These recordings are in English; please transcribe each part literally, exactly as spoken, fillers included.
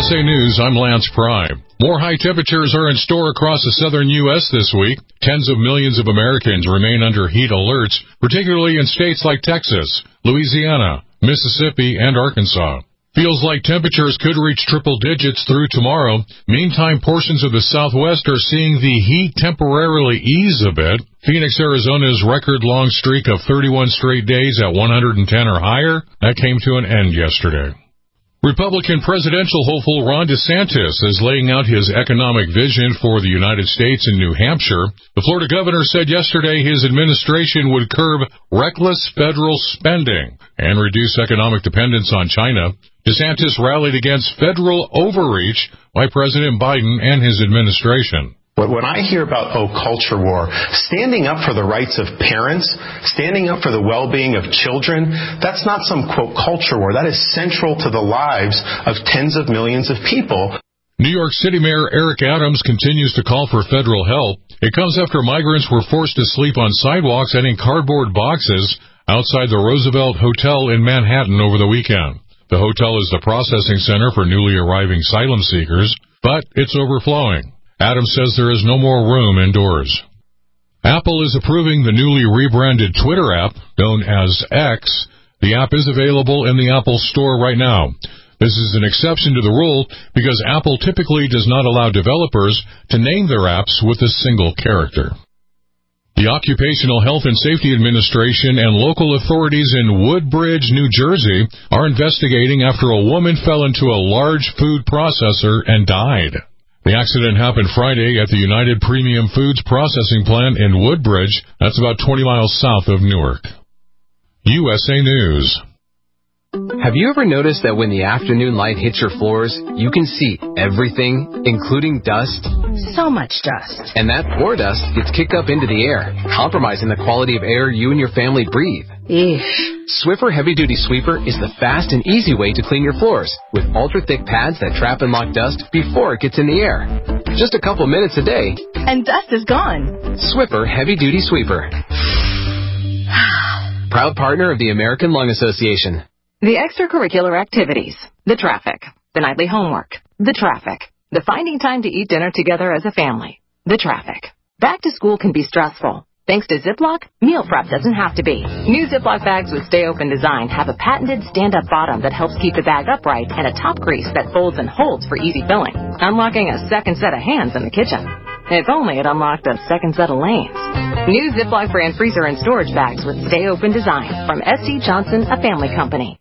S A News, I'm Lance Pry. More high temperatures are in store across the southern U S this week. Tens of millions of Americans remain under heat alerts, particularly in states like Texas, Louisiana, Mississippi, and Arkansas. Feels like temperatures could reach triple digits through tomorrow. Meantime, portions of the Southwest are seeing the heat temporarily ease a bit. Phoenix, Arizona's record-long streak of thirty-one straight days at one hundred ten or higher, that came to an end yesterday. Republican presidential hopeful Ron DeSantis is laying out his economic vision for the United States in New Hampshire. The Florida governor said yesterday his administration would curb reckless federal spending and reduce economic dependence on China. DeSantis rallied against federal overreach by President Biden and his administration. When I hear about, oh, culture war, standing up for the rights of parents, standing up for the well-being of children, that's not some, quote, culture war. That is central to the lives of tens of millions of people. New York City Mayor Eric Adams continues to call for federal help. It comes after migrants were forced to sleep on sidewalks and in cardboard boxes outside the Roosevelt Hotel in Manhattan over the weekend. The hotel is the processing center for newly arriving asylum seekers, but it's overflowing. Adams says there is no more room indoors. Apple is approving the newly rebranded Twitter app, known as X. The app is available in the Apple Store right now. This is an exception to the rule because Apple typically does not allow developers to name their apps with a single character. The Occupational Health and Safety Administration and local authorities in Woodbridge, New Jersey, are investigating after a woman fell into a large food processor and died. The accident happened Friday at the United Premium Foods processing plant in Woodbridge. That's about twenty miles south of Newark. U S A News. Have you ever noticed that when the afternoon light hits your floors, you can see everything, including dust? So much dust. And that poor dust gets kicked up into the air, compromising the quality of air you and your family breathe. Eesh. Swiffer Heavy Duty Sweeper is the fast and easy way to clean your floors, with ultra-thick pads that trap and lock dust before it gets in the air. Just a couple minutes a day, and dust is gone. Swiffer Heavy Duty Sweeper. Proud partner of the American Lung Association. The extracurricular activities, the traffic, the nightly homework, the traffic, the finding time to eat dinner together as a family, the traffic. Back to school can be stressful. Thanks to Ziploc, meal prep doesn't have to be. New Ziploc bags with Stay Open design have a patented stand-up bottom that helps keep the bag upright and a top crease that folds and holds for easy filling, unlocking a second set of hands in the kitchen. If only it unlocked a second set of lanes. New Ziploc brand freezer and storage bags with Stay Open design from S C Johnson, a family company.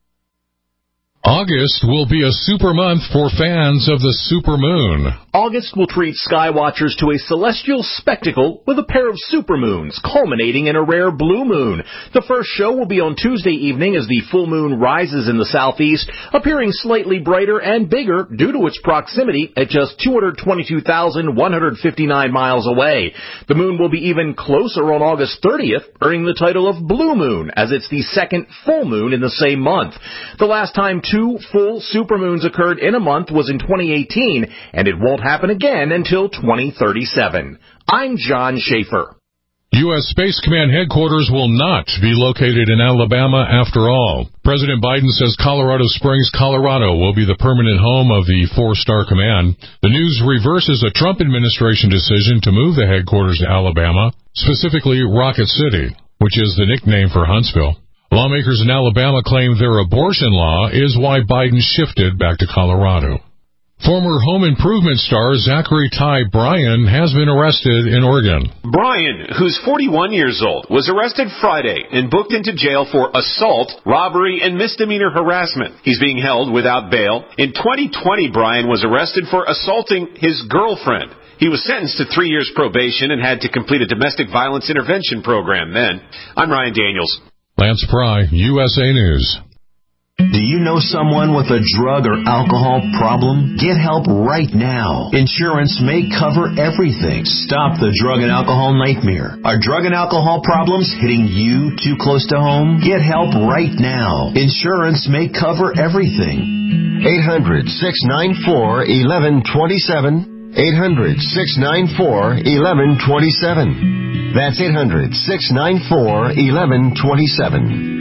August will be a super month for fans of the supermoon. August will treat sky watchers to a celestial spectacle with a pair of supermoons, culminating in a rare blue moon. The first show will be on Tuesday evening as the full moon rises in the southeast, appearing slightly brighter and bigger due to its proximity at just two hundred twenty-two thousand one hundred fifty-nine miles away. The moon will be even closer on August thirtieth, earning the title of Blue Moon, as it's the second full moon in the same month. The last time two full supermoons occurred in a month was in twenty eighteen, and it won't happen again until twenty thirty-seven. I'm John Schaefer. U S Space Command headquarters will not be located in Alabama after all. President Biden says Colorado Springs, Colorado will be the permanent home of the four-star command. The news reverses a Trump administration decision to move the headquarters to Alabama, specifically Rocket City, which is the nickname for Huntsville. Lawmakers in Alabama claim their abortion law is why Biden shifted back to Colorado. Former home improvement star Zachary Ty Bryan has been arrested in Oregon. Bryan, who's forty-one years old, was arrested Friday and booked into jail for assault, robbery, and misdemeanor harassment. He's being held without bail. In twenty twenty, Bryan was arrested for assaulting his girlfriend. He was sentenced to three years probation and had to complete a domestic violence intervention program then. I'm Ryan Daniels. Lance Pry, U S A News. Do you know someone with a drug or alcohol problem? Get help right now. Insurance may cover everything. Stop the drug and alcohol nightmare. Are drug and alcohol problems hitting you too close to home? Get help right now. Insurance may cover everything. eight hundred, six nine four, one one two seven. eight hundred, six nine four, one one two seven. That's eight hundred, six nine four, one one two seven.